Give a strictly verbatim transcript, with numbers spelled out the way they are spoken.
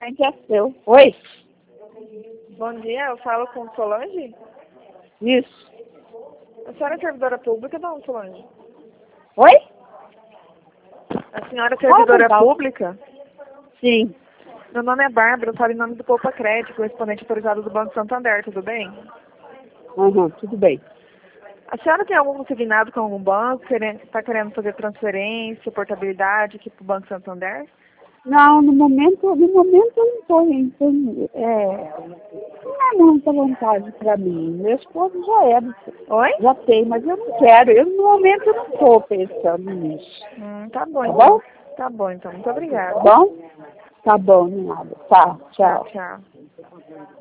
Quem que é seu? Oi? Bom dia, eu falo com Solange? Isso. A senhora é servidora pública, não, Solange? Oi? A senhora é servidora Ah, pública? Sim. Meu nome é Bárbara, eu falo em nome do Poupa Crédito, correspondente autorizado do Banco Santander, tudo bem? Uhum, tudo bem. A senhora tem algum consignado com algum banco? Está querendo fazer transferência, portabilidade aqui para o Banco Santander? Não, no momento, no momento eu não estou então, é, não é muita vontade para mim. Meu esposo já é, Oi? já tem, mas eu não quero. Eu, no momento eu não estou pensando nisso. Hum, tá bom, Tá então. bom? Tá bom, então. Muito Tá obrigada. bom? Tá bom, nada. Tá, Tchau, tchau. tchau.